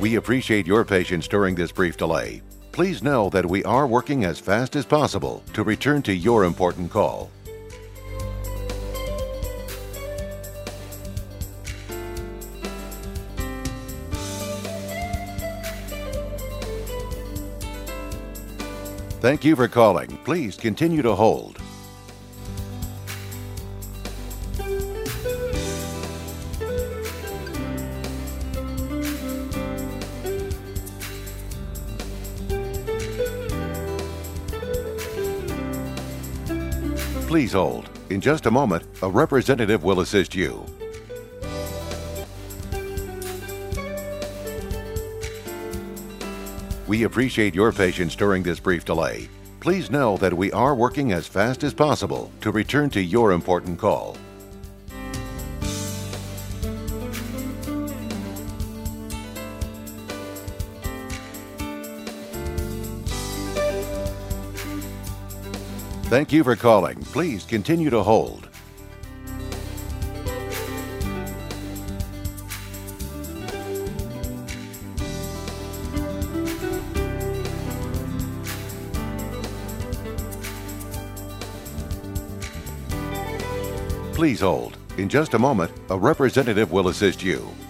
We appreciate your patience during this brief delay. Please know that we are working as fast as possible to return to your important call. Thank you for calling. Please continue to hold. Please hold. In just a moment, a representative will assist you. We appreciate your patience during this brief delay. Please know that we are working as fast as possible to return to your important call. Thank you for calling. Please continue to hold. Please hold. In just a moment, a representative will assist you.